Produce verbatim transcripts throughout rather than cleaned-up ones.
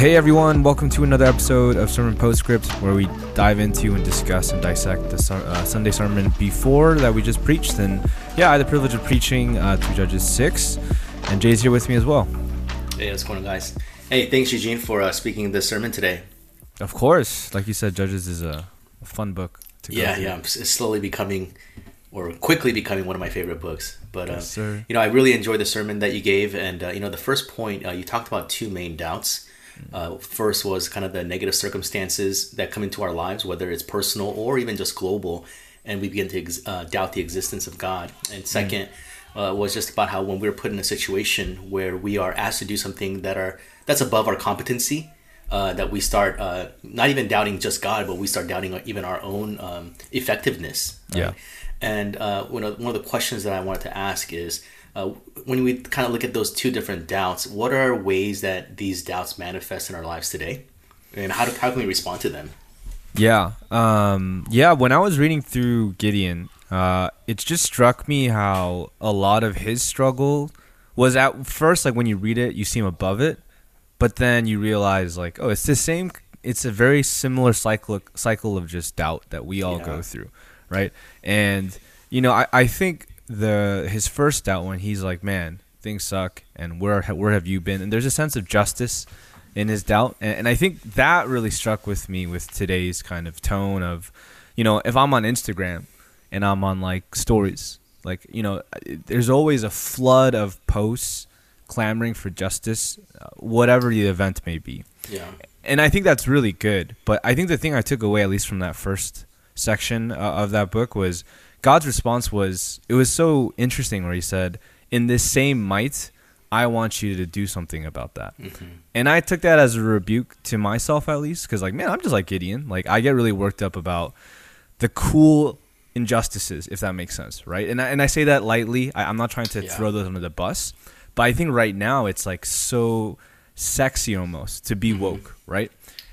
Hey everyone, welcome to another episode of Sermon Postscript, where we dive into and discuss and dissect the su- uh, Sunday sermon before that we just preached. And yeah, I had the privilege of preaching uh, through Judges six, and Jay's here with me as well. Hey, what's going on, guys? Hey, thanks Eugene for uh, speaking this sermon today. Of course, like you said, Judges is a, a fun book to go Yeah, through. yeah, it's slowly becoming, or quickly becoming one of my favorite books. But uh, Yes, sir. you know, I really enjoyed the sermon that you gave, and uh, you know, the first point uh, you talked about two main doubts. Uh, first was kind of the negative circumstances that come into our lives, whether it's personal or even just global, and we begin to ex- uh, doubt the existence of God. And second uh, was just about how when we're put in a situation where we are asked to do something that are that's above our competency, uh, that we start uh, not even doubting just God, but we start doubting even our own um, effectiveness. Right? Yeah. And uh, one of one of the questions that I wanted to ask is, uh, when we kind of look at those two different doubts, what are ways that these doubts manifest in our lives today, and how do, how can we respond to them? Yeah, um, yeah. When I was reading through Gideon, uh, it just struck me how a lot of his struggle was at first, like when you read it, you see him above it, but then you realize, like, oh, it's the same. It's a very similar cycle cycle of just doubt that we all Yeah. go through, right? And you know, I, I think the his first doubt when he's like, man, things suck, and where where have you been? And there's a sense of justice in his doubt, and, and I think that really struck with me with today's kind of tone of, you know, if I'm on Instagram and I'm on like stories, like, you know, there's always a flood of posts clamoring for justice, uh, whatever the event may be. Yeah, And I think that's really good. But I think the thing I took away, at least from that first section uh, of that book, was God's response was, it was so interesting where he said, in this same might, I want you to do something about that. mm-hmm. And I took that as a rebuke to myself, at least, because, like, man, I'm just like Gideon. Like, I get really worked up about the cool injustices, if that makes sense, right? And I, and I say that lightly. I, I'm not trying to Yeah. throw those under the bus. But I think right now it's, like, so sexy almost to be Mm-hmm. woke, right?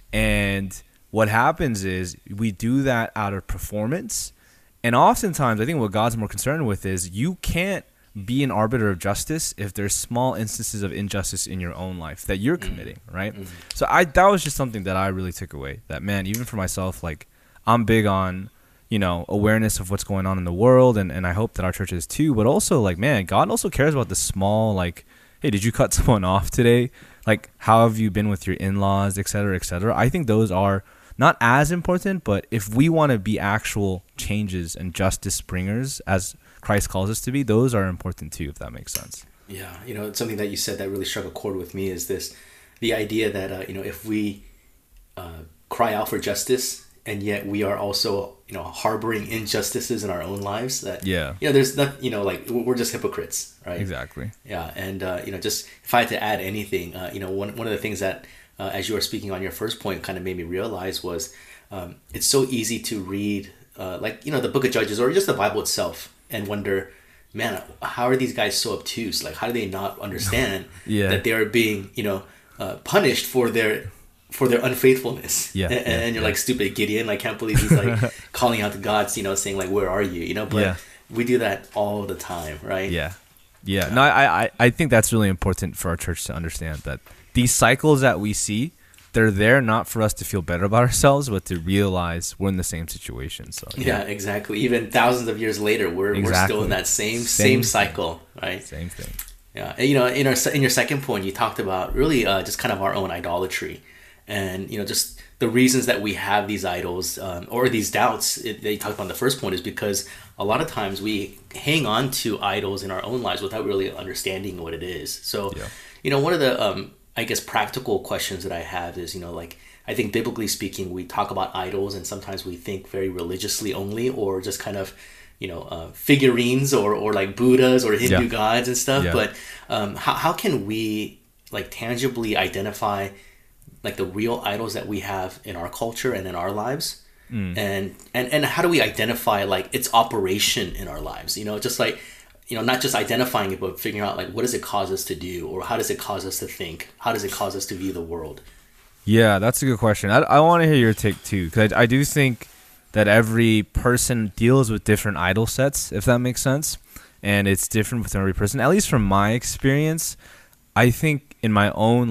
And what happens is we do that out of performance. And oftentimes, I think what God's more concerned with is you can't be an arbiter of justice if there's small instances of injustice in your own life that you're committing, right? Mm-hmm. So I that was just something that I really took away. That, man, even for myself, like, I'm big on, you know, awareness of what's going on in the world, and, and I hope that our church is too. But also, like, man, God also cares about the small, like, hey, did you cut someone off today? Like, how have you been with your in-laws, et cetera, et cetera? I think those are not as important, but if we want to be actual changes and justice bringers, as Christ calls us to be, those are important too, if that makes sense. Yeah, you know, something that you said that really struck a chord with me is this: the idea that uh, you know, if we uh, cry out for justice, and yet we are also, you know, harboring injustices in our own lives, that Yeah. you know, there's not, you know, like, we're just hypocrites, right? Exactly. Yeah, and uh, you know, just if I had to add anything, uh, you know, one one of the things that, uh, as you were speaking on your first point, kind of made me realize was, um, it's so easy to read, uh, like, you know, the Book of Judges or just the Bible itself, and wonder, man, how are these guys so obtuse? Like, how do they not understand Yeah. that they are being, you know, uh, punished for their for their unfaithfulness? Yeah, and, yeah, and you're yeah. like, stupid Gideon, I can't believe he's like calling out to God, you know, saying like, where are you? You know, but Yeah. we do that all the time, right? Yeah. Yeah. No, I, I, I think that's really important for our church to understand that these cycles that we see, they're there not for us to feel better about ourselves, but to realize we're in the same situation. So Yeah, exactly. Even thousands of years later, we're we're Exactly. still in that same Same same, cycle, right? same thing. Yeah, and, you know, in our se- in your second point, you talked about really uh, just kind of our own idolatry, and you know, just the reasons that we have these idols, um, or these doubts. It, they talked about in the first point is because a lot of times we hang on to idols in our own lives without really understanding what it is. So, Yeah. you know, one of the um, I guess practical questions that I have is, you know, like, I think biblically speaking, we talk about idols and sometimes we think very religiously only, or just kind of, you know, uh, figurines or, or like Buddhas or Hindu Yeah. gods and stuff. Yeah. But um, how, how can we like tangibly identify like the real idols that we have in our culture and in our lives? Mm. And, and, and how do we identify like its operation in our lives? You know, just like, you know, not just identifying it, but figuring out like, what does it cause us to do, or how does it cause us to think? How does it cause us to view the world? Yeah, that's a good question. I, I want to hear your take too, because I, I do think that every person deals with different idol sets, if that makes sense. And it's different with every person. At least from my experience, I think in my own life,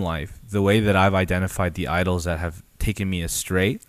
the way that I've identified the idols that have taken me astray,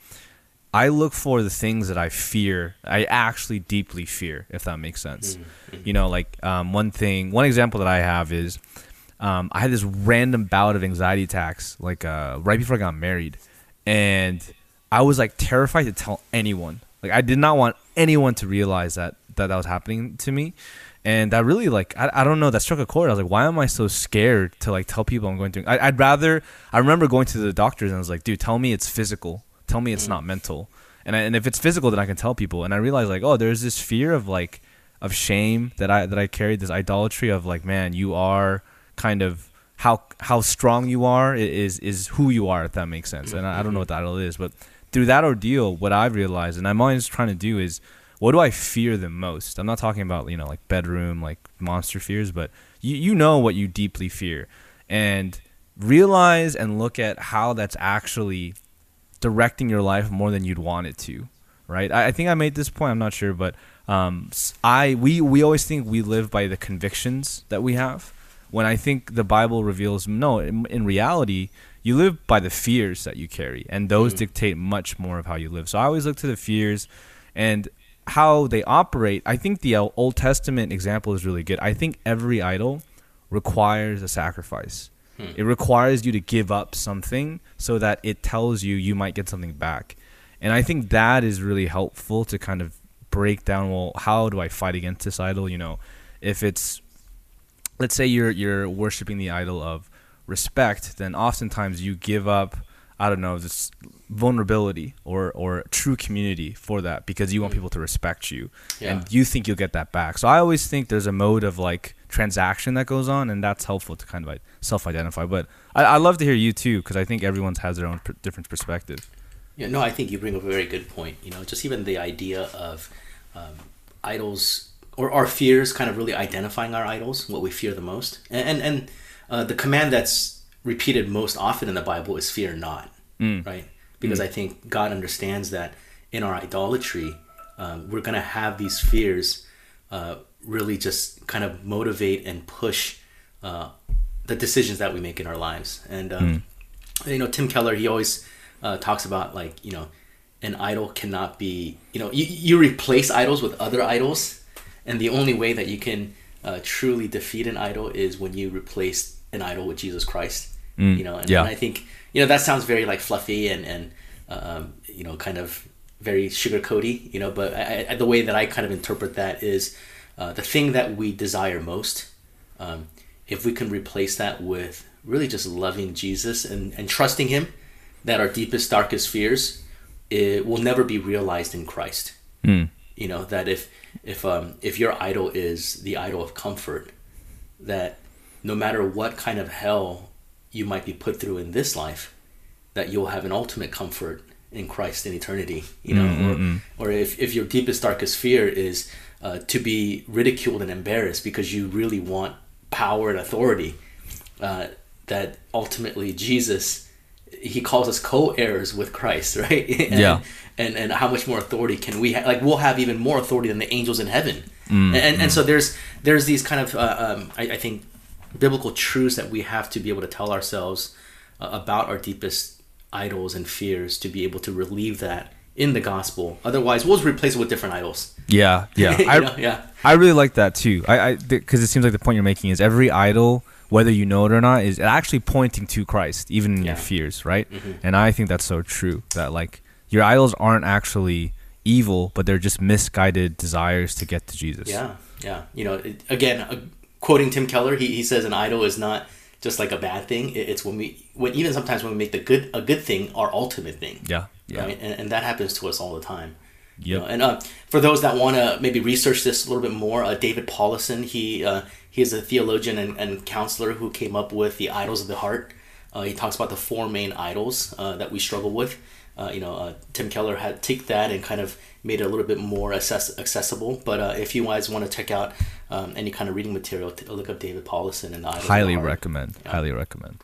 I look for the things that I fear, I actually deeply fear, if that makes sense. Mm-hmm. You know, like um, one thing, one example that I have is um, I had this random bout of anxiety attacks, like uh, right before I got married. And I was like terrified to tell anyone. Like I did not want anyone to realize that that, that was happening to me. And that really, like, I, I don't know, that struck a chord. I was like, why am I so scared to, like, tell people I'm going through? I, I'd rather, I remember going to the doctors and I was like, dude, tell me it's physical. Tell me it's mm. not mental. And I, and if it's physical, then I can tell people. And I realized, like, oh, there's this fear of, like, of shame that I that I carried, this idolatry of, like, man, you are kind of, how how strong you are is is who you are, if that makes sense. And I, I don't know what the idol is. But through that ordeal, what I've realized, and I'm always trying to do is, what do I fear the most? I'm not talking about, you know, like bedroom, like monster fears, but you, you know what you deeply fear. And realize and look at how that's actually directing your life more than you'd want it to, right? I, I think I made this point, I'm not sure, but um, I we, we always think we live by the convictions that we have, when I think the Bible reveals, no, in, in reality, you live by the fears that you carry, and those mm-hmm. dictate much more of how you live. So I always look to the fears and how they operate. I think the Old Testament example is really good. I think every idol requires a sacrifice. Hmm. It requires you to give up something so that it tells you you might get something back. And I think that is really helpful to kind of break down, well, how do I fight against this idol? You know, if it's, let's say you're you're worshiping the idol of respect, then oftentimes you give up, I don't know, this vulnerability or, or true community for that because you want people to respect you yeah. and you think you'll get that back. So I always think there's a mode of like transaction that goes on, and that's helpful to kind of like self-identify. But I, I love to hear you too, because I think everyone has their own per- different perspective. Yeah, no, I think you bring up a very good point. You know, just even the idea of um, idols or our fears kind of really identifying our idols, what we fear the most. And, and, and uh, the command that's repeated most often in the Bible is fear not. Mm. Right? Because mm. I think God understands that in our idolatry, um, we're going to have these fears uh, really just kind of motivate and push uh, the decisions that we make in our lives. And, um, mm. you know, Tim Keller, he always uh, talks about, like, you know, an idol cannot be, you know, you, you replace idols with other idols. And the only way that you can uh, truly defeat an idol is when you replace an idol with Jesus Christ. Mm. You know, and, yeah. and I think, you know, that sounds very like fluffy and, and um, you know, kind of very sugar-coaty, you know, but I, I, the way that I kind of interpret that is uh, the thing that we desire most, um, if we can replace that with really just loving Jesus and, and trusting him, that our deepest, darkest fears, it will never be realized in Christ. Mm. You know, that if if um, if your idol is the idol of comfort, that no matter what kind of hell you might be put through in this life, that you'll have an ultimate comfort in Christ in eternity, you know. Mm-hmm. or, or if, if your deepest, darkest fear is uh, to be ridiculed and embarrassed because you really want power and authority, uh, that ultimately Jesus, he calls us co-heirs with Christ, right? and, yeah. And and how much more authority can we have? Like, we'll have even more authority than the angels in heaven. Mm-hmm. And and so there's there's these kind of, uh, um, I, I think, biblical truths that we have to be able to tell ourselves uh, about our deepest idols and fears, to be able to relieve that in the gospel. Otherwise, we'll just replace it with different idols. Yeah, yeah, I, know? yeah. I really like that too. I, I, because it seems like the point you're making is every idol, whether you know it or not, is actually pointing to Christ, even in yeah. your fears, right? Mm-hmm. And I think that's so true. That like your idols aren't actually evil, but they're just misguided desires to get to Jesus. Yeah, yeah. You know, it, again, uh, quoting Tim Keller, he he says an idol is not just like a bad thing. It's when we, when even sometimes when we make the good a good thing our ultimate thing. Yeah, yeah. Right? And, and that happens to us all the time. Yep. You know? And uh, for those that want to maybe research this a little bit more, uh, David Paulison, he uh, he is a theologian and, and counselor who came up with the idols of the heart. Uh, he talks about the four main idols uh, that we struggle with. Uh, you know, uh, Tim Keller had take that and kind of made it a little bit more access- accessible. But uh, if you guys want to check out um, any kind of reading material, t- look up David Paulison and the idols highly of the heart. recommend. Yeah. Highly recommend.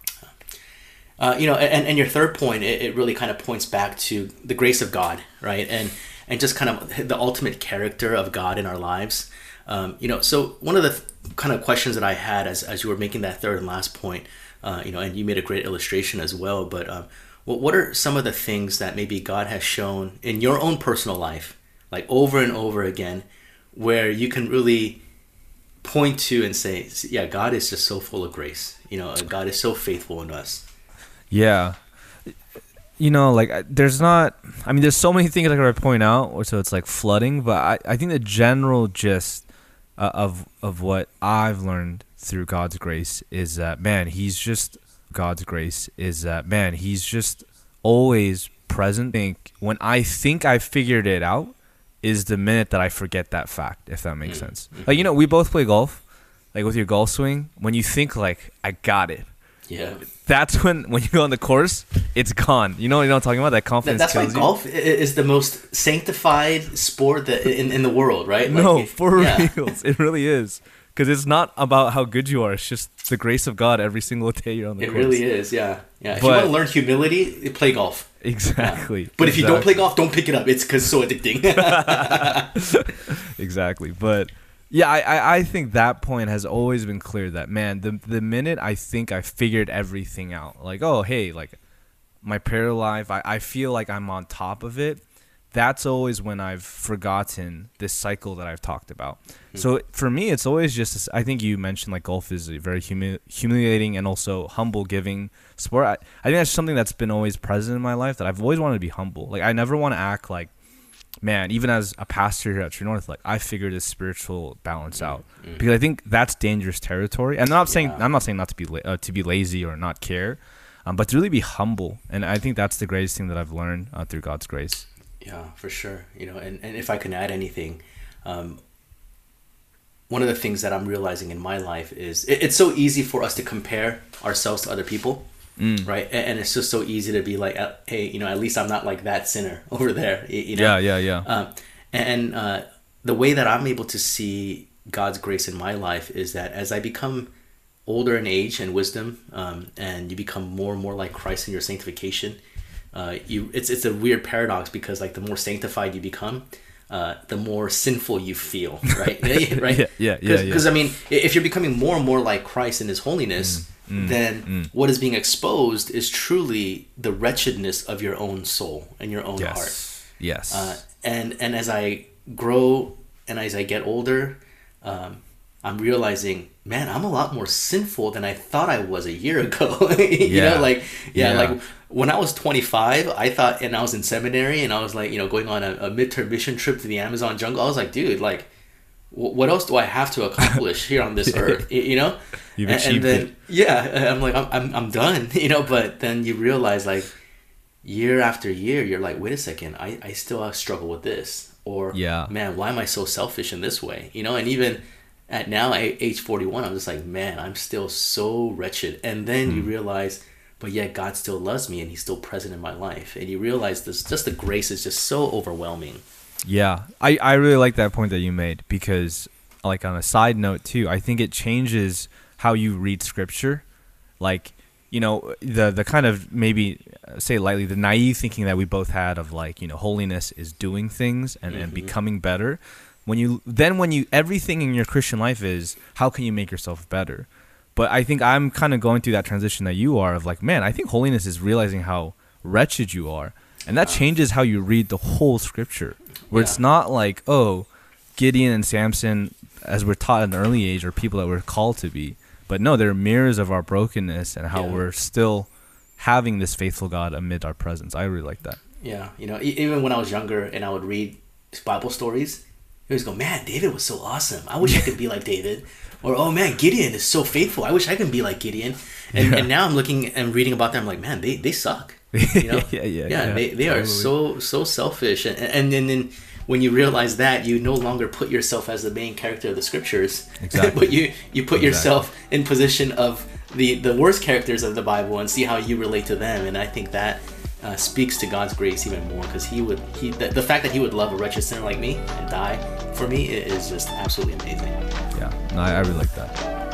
Uh, you know, and, and your third point, it, it really kind of points back to the grace of God, right? And and just kind of the ultimate character of God in our lives. Um, you know, so one of the th- kind of questions that I had as as you were making that third and last point, uh, you know, and you made a great illustration as well. But um, what what are some of the things that maybe God has shown in your own personal life, like over and over again, where you can really point to and say, yeah, God is just so full of grace. You know, God is so faithful in us. Yeah. You know, like I- there's not, I mean, there's so many things I could point out, or so it's like flooding, but I, I think the general gist uh, of of what I've learned through God's grace is that, man, he's just, God's grace is that, man, he's just always present. I think when I think I figured it out is the minute that I forget that fact, if that makes sense. Like, you know, we both play golf, like with your golf swing, when you think like, I got it. Yeah. That's when, when you go on the course, it's gone. You know what I'm talking about? That confidence That's why kills you. golf i- is the most sanctified sport that in, in the world, right? Like, No, if- for yeah. reals. It really is. Because it's not about how good you are. It's just the grace of God every single day you're on the It course. really is, yeah. Yeah. If But- you want to learn humility, play golf. Exactly. Yeah. But if you don't Exactly. play golf, don't pick it up. It's because so addicting. Exactly. But yeah, I, I, I think that point has always been clear that, man, the the minute I think I figured everything out, like, oh, hey, like my prayer life, I, I feel like I'm on top of it. That's always when I've forgotten this cycle that I've talked about. Mm-hmm. So for me, it's always just, this, I think you mentioned like golf is a very humi- humiliating and also humble giving sport. I, I think that's something that's been always present in my life, that I've always wanted to be humble. Like I never want to act like, man, even as a pastor here at True North, like I figured this spiritual balance out, mm-hmm. because I think that's dangerous territory. And I'm not saying, yeah. I'm not saying not to be, la- uh, to be lazy or not care, um, but to really be humble. And I think that's the greatest thing that I've learned uh, through God's grace. Yeah, for sure. You know, and, and if I can add anything, um, one of the things that I'm realizing in my life is it, it's so easy for us to compare ourselves to other people, mm. right? And, and it's just so easy to be like, hey, you know, at least I'm not like that sinner over there. You know? Yeah, yeah, yeah. Um, and uh, the way that I'm able to see God's grace in my life is that as I become older in age and wisdom, um, and you become more and more like Christ in your sanctification, Uh, you it's it's a weird paradox, because like the more sanctified you become, uh, the more sinful you feel, right? right? Yeah, yeah, yeah. Because yeah. I mean, if you're becoming more and more like Christ in His holiness, mm, mm, then mm. what is being exposed is truly the wretchedness of your own soul and your own yes. heart. Yes. Uh, and and as I grow and as I get older, um, I'm realizing, man, I'm a lot more sinful than I thought I was a year ago. you yeah. know, like yeah, yeah, like when I was twenty-five, I thought, and I was in seminary, and I was like, you know, going on a, a midterm mission trip to the Amazon jungle. I was like, dude, like, w- what else do I have to accomplish here on this earth? You know, you've and, achieved and then it. yeah, I'm like, I'm, I'm I'm done. You know, but then you realize, like, year after year, you're like, wait a second, I I still struggle with this, or yeah, man, why am I so selfish in this way? You know, and even at now at age forty-one, I'm just like, man, I'm still so wretched. And then mm. you realize, but yet God still loves me and He's still present in my life. And you realize this, just the grace is just so overwhelming. Yeah, I, I really like that point that you made, because like on a side note too, I think it changes how you read scripture. Like, you know, the the kind of, maybe uh, say lightly, the naive thinking that we both had of like, you know, holiness is doing things and, mm-hmm. and becoming better. When you then when you everything in your Christian life is, how can you make yourself better? But I think I'm kind of going through that transition that you are, of like, man, I think holiness is realizing how wretched you are, and that changes how you read the whole scripture. Where yeah. it's not like, oh, Gideon and Samson, as we're taught at an early age, are people that we're called to be, but no, they're mirrors of our brokenness and how yeah. we're still having this faithful God amid our presence. I really like that. Yeah, you know, e- even when I was younger and I would read Bible stories, I always go, man, David was so awesome. I wish I could be like David. Or, oh man, Gideon is so faithful. I wish I could be like Gideon. And yeah. and now I'm looking and reading about them. I'm like, man, they, they suck. You know? yeah, yeah, yeah, yeah. They they totally. are so so selfish. And and then, then when you realize that, you no longer put yourself as the main character of the scriptures, exactly. but you you put exactly. yourself in position of the the worst characters of the Bible and see how you relate to them. And I think that Uh, speaks to God's grace even more, because he would he the, the fact that He would love a wretched sinner like me and die for me is just absolutely amazing. Yeah, no, I, I really like that.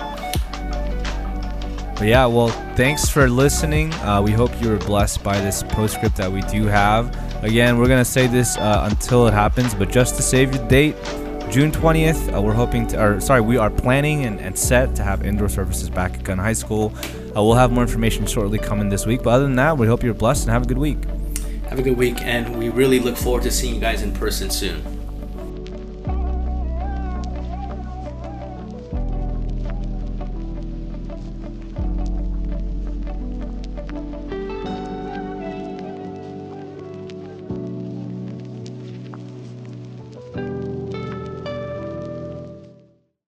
But yeah, well, thanks for listening. Uh, we hope you were blessed by this postscript that we do have. Again, we're gonna say this uh, until it happens, but just to save your date, June twentieth, uh, we're hoping to, or sorry, we are planning and, and set to have indoor services back at Gun High School. Uh, we'll have more information shortly coming this week. But other than that, we hope you're blessed and have a good week. Have a good week, and we really look forward to seeing you guys in person soon.